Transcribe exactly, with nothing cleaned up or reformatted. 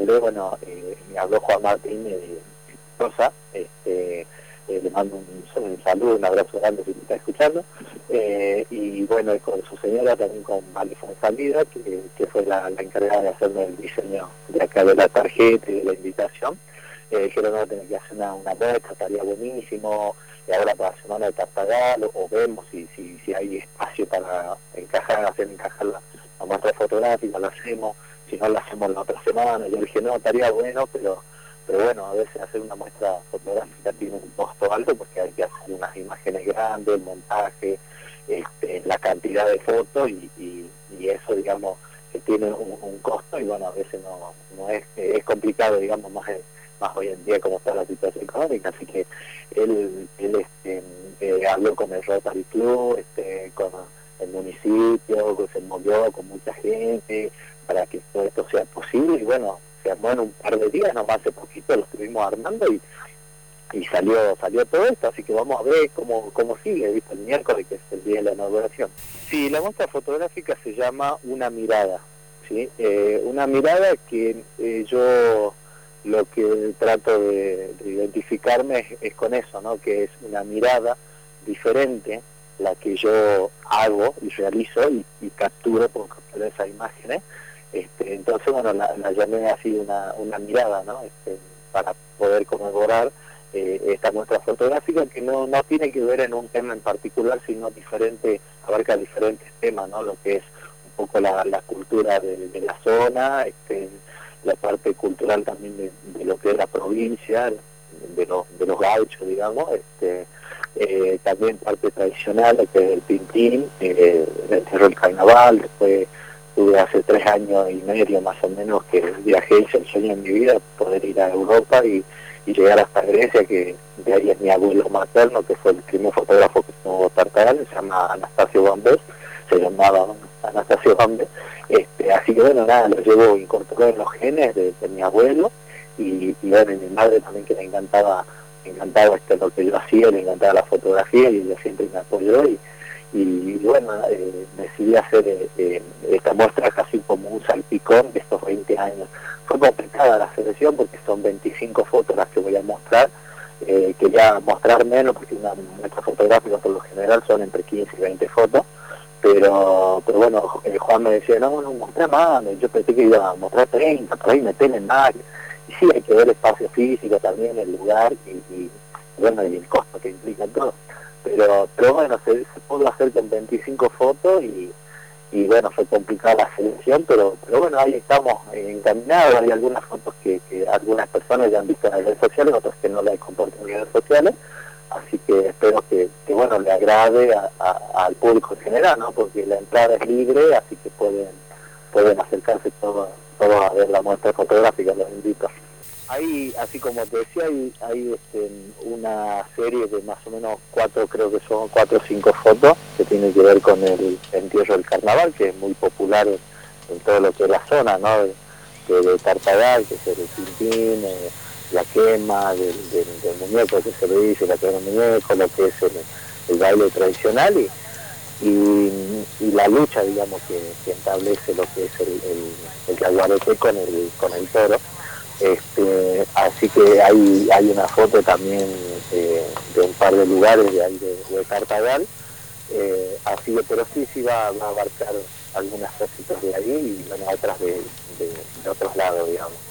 enteré, bueno, eh, me habló Juan Martín de Rosa, este, eh, le mando un, un saludo, un abrazo grande si me está escuchando, eh, y bueno, y con su señora también, con Vale Fonsalida, que, que fue la, la encargada de hacerme el diseño de acá de la tarjeta y de la invitación. Eh, dijeron, no, tener que hacer una, una muestra, estaría buenísimo, y ahora para la semana de Tartagal, o, o vemos si, si, si hay espacio para encajar, hacer encajar la, la muestra fotográfica, la hacemos, si no la hacemos la otra semana. Yo dije, no, estaría bueno, pero pero bueno, a veces hacer una muestra fotográfica tiene un costo alto porque hay que hacer unas imágenes grandes, el montaje, este, la cantidad de fotos y, y, y eso, digamos, que tiene un, un costo, y bueno, a veces no, no es, es complicado, digamos, más, más hoy en día como está la situación económica. Así que él, él este, eh, habló con el Rotary Club, este, con el municipio, que se movió con mucha gente para que todo esto sea posible, y bueno, se armó en un par de días, nomás hace poquito lo estuvimos armando y, y salió salió todo esto, así que vamos a ver cómo, cómo sigue, ¿viste? El miércoles, que es el día de la inauguración. Sí, la muestra fotográfica se llama Una Mirada, ¿sí? Eh, una mirada que eh, yo lo que trato de, de identificarme es, es con eso, ¿no? Que es una mirada diferente la que yo hago y realizo y, y capturo por capturar esas imágenes. Este, entonces, bueno, la, la llamé así una, una mirada, ¿no? Este, para poder conmemorar eh, esta muestra fotográfica, que no, no tiene que ver en un tema en particular, sino diferente, abarca diferentes temas, ¿no? Lo que es un poco la, la cultura de, de la zona, este, la parte cultural también de, de lo que es la provincia, de, lo, de los gauchos, digamos, este, eh, también parte tradicional, que es el pintín, eh, el entierro del carnaval. Después tuve hace tres años y medio más o menos que viajé, hice el sueño en mi vida, poder ir a Europa y, y llegar hasta Grecia, que de ahí es mi abuelo materno, que fue el primer fotógrafo que tuvo Tartagal, se llama Anastasio Bambés, se llamaba Anastasio Bambés. Este, así que bueno, nada, lo llevo incorporado en los genes de, de mi abuelo, y, y bueno, y mi madre también, que le encantaba, le encantaba este, lo que yo hacía, le encantaba la fotografía, y ella siempre me apoyó, y y bueno, eh, decidí hacer eh, eh, esta muestra casi como un salpicón de estos veinte años. Fue complicada la selección porque son veinticinco fotos las que voy a mostrar, eh, quería mostrar menos porque una muestra fotográfica por lo general son entre quince y veinte fotos, pero pero bueno, eh, Juan me decía, no, no, mostré más, yo pensé que iba a mostrar treinta, por ahí me tienen más, y sí, hay que ver espacio físico también, el lugar, y, y bueno, y el costo que implica todo. Pero, pero bueno, se, se pudo hacer con veinticinco fotos, y, y bueno, fue complicada la selección, pero pero bueno, ahí estamos encaminados. Hay algunas fotos que, que algunas personas ya han visto en las redes sociales, otras que no las he compartido en las redes sociales, así que espero que, que bueno, le agrade a, a, al público en general, ¿no? Porque la entrada es libre, así que pueden pueden acercarse todos todo a ver la muestra fotográfica, los invito. Hay, así como te decía, hay, hay este, una serie de más o menos cuatro, creo que son cuatro o cinco fotos, que tienen que ver con el entierro del carnaval, que es muy popular en, en todo lo que es la zona, ¿no? De, de, de Tartagal, que es el pintín, eh, la quema del, del, del muñeco, que se le dice, la quema del muñeco, lo que es el, el baile tradicional, y, y, y la lucha, digamos, que, que establece lo que es el, el, el jaguarete con el, con el toro. Este, así que hay, hay una foto también eh, de un par de lugares de ahí de, de Tartagal, eh, así que, pero sí, sí va, va a abarcar algunas cositas de ahí y bueno, otras de, de, de otros lados, digamos.